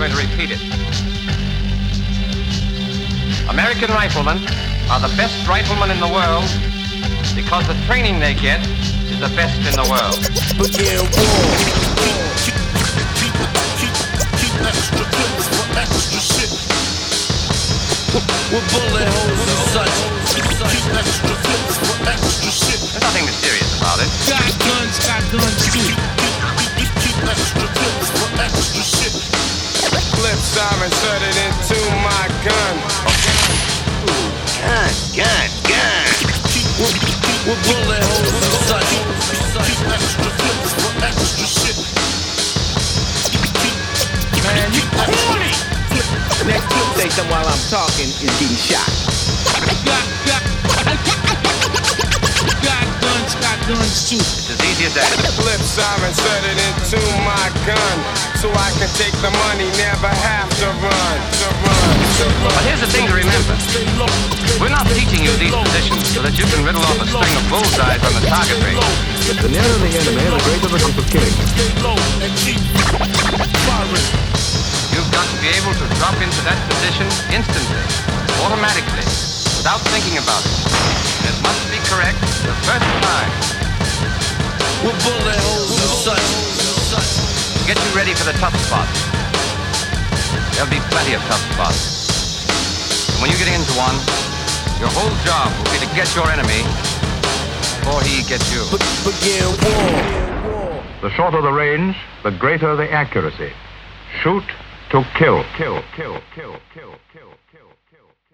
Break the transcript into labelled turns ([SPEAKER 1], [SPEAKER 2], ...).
[SPEAKER 1] going to repeat it. American riflemen are the best riflemen in the world because the training they get is the best in the world.
[SPEAKER 2] Begin war. Keep extra clips for extra shit. With bullet holes and such. Keep extra clips for extra shit.
[SPEAKER 1] There's nothing mysterious about it.
[SPEAKER 3] Got guns too.
[SPEAKER 2] Keep extra clips for extra shit. Clips are inserted into my gun. Gun. With bullet holes and such. Keep extra clips for extra shit.
[SPEAKER 3] Man, you corny! Next clip station while I'm talking is getting shot. Got guns too.
[SPEAKER 1] It's as easy as that.
[SPEAKER 2] Clips are inserted into my gun, so I can take the money, never have to run.
[SPEAKER 1] But here's the thing to remember. We're not teaching you these positions so that you can riddle off a string of bullseyes on the target range.
[SPEAKER 4] The nearer the enemy, the greater the chance of killing.
[SPEAKER 1] You've got to be able to drop into that position instantly, automatically, without thinking about it. And it must be correct the first time.
[SPEAKER 2] With bullet holes and such.
[SPEAKER 1] Get you ready for the tough spots. There'll be plenty of tough spots. And when you get into one, your whole job will be to get your enemy before he gets you.
[SPEAKER 2] Begin war.
[SPEAKER 4] The shorter the range, the greater the accuracy. Shoot to kill. Kill.